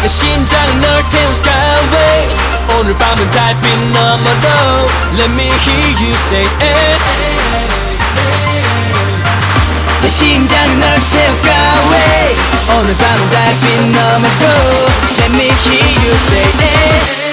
내 심장은 널 태운 skyway 오늘 밤은 달빛 너머로 Let me hear you say 내 심장은 널 태운 skyway 오늘 밤은 달빛 너머로 Let me hear you say